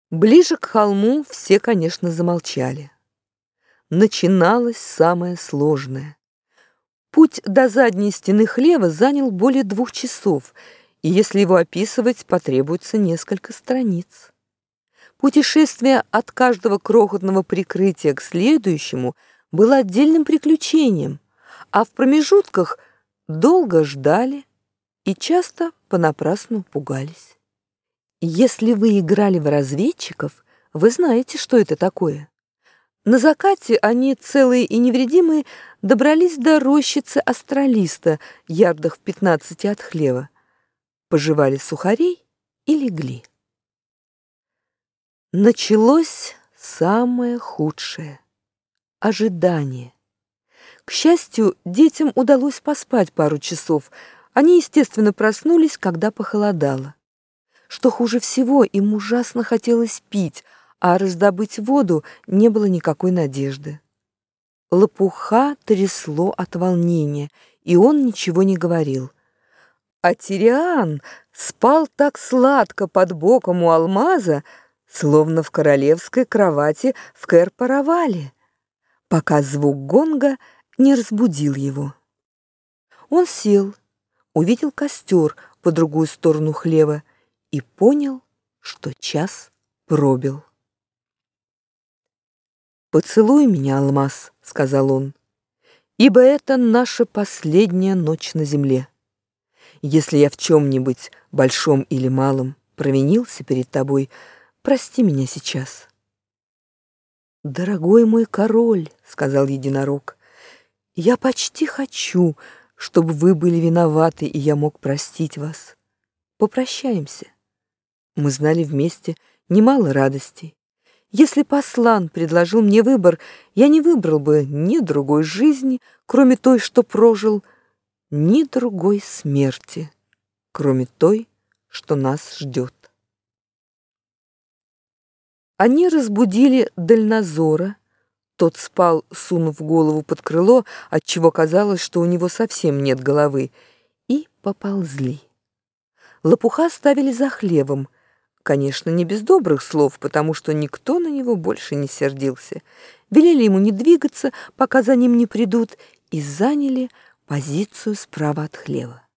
Ближе к холму все, конечно, замолчали. Начиналось самое сложное. Путь до задней стены хлева занял более 2 часов, и если его описывать, потребуется несколько страниц. Путешествие от каждого крохотного прикрытия к следующему было отдельным приключением, а в промежутках долго ждали и часто понапрасну пугались. Если вы играли в разведчиков, вы знаете, что это такое. На закате они, целые и невредимые, добрались до рощицы астролиста, ярдах в 15 от хлева, пожевали сухарей и легли. Началось самое худшее — ожидание. К счастью, детям удалось поспать пару часов. Они, естественно, проснулись, когда похолодало. Что хуже всего, им ужасно хотелось пить, а раздобыть воду не было никакой надежды. Лопуха трясло от волнения, и он ничего не говорил. А Тириан спал так сладко под боком у алмаза, словно в королевской кровати в Кэр-Паравале, пока звук гонга не разбудил его. Он сел, увидел костер по другую сторону хлева и понял, что час пробил. «Поцелуй меня, алмаз», — сказал он, — «ибо это наша последняя ночь на земле. Если я в чем-нибудь, большом или малом, провинился перед тобой, прости меня сейчас». «Дорогой мой король», — сказал единорог, — «я почти хочу, чтобы вы были виноваты, и я мог простить вас. Попрощаемся. Мы знали вместе немало радостей. Если б Аслан предложил мне выбор, я не выбрал бы ни другой жизни, кроме той, что прожил, ни другой смерти, кроме той, что нас ждет». Они разбудили Дальнозора. Тот спал, сунув голову под крыло, отчего казалось, что у него совсем нет головы, и поползли. Лопуха оставили за хлевом, конечно, не без добрых слов, потому что никто на него больше не сердился. Велели ему не двигаться, пока за ним не придут, и заняли позицию справа от хлева.